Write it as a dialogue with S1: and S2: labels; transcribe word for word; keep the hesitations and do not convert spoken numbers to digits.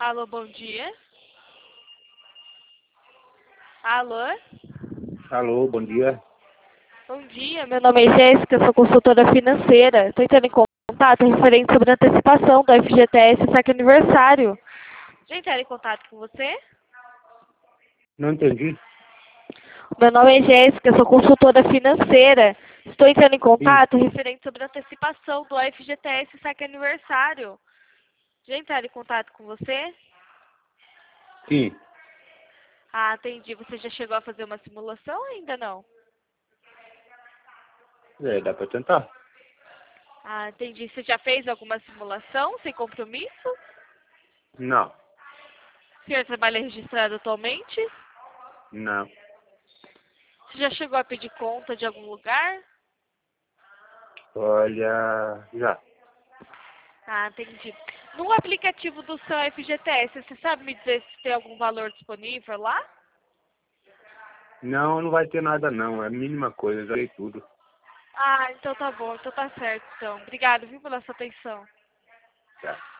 S1: Alô, bom dia. Alô?
S2: Alô, bom dia.
S1: Bom dia, meu nome é Jéssica, sou consultora financeira. Estou entrando em contato referente sobre a antecipação do F G T S saque aniversário. Já entraram em contato com você?
S2: Não entendi.
S1: Meu nome é Jéssica, sou consultora financeira. Estou entrando em
S2: Sim,
S1: contato referente sobre a antecipação do F G T S saque aniversário. Já entraram em contato com você?
S2: sim.
S1: Ah, entendi. Você já chegou a fazer uma simulação ou ainda não?
S2: É, dá pra tentar.
S1: Ah, entendi. Você já fez alguma simulação sem compromisso?
S2: Não,
S1: O senhor trabalha registrado atualmente?
S2: não.
S1: Você já chegou a pedir conta de algum lugar?
S2: Olha, já.
S1: Ah, entendi. No aplicativo do seu F G T S, você sabe me dizer se tem algum valor disponível lá?
S2: Não, não vai ter nada não. É a mínima coisa, eu já dei tudo.
S1: Ah, então tá bom. Então tá certo, então. Obrigado, viu, pela sua atenção.
S2: Tá.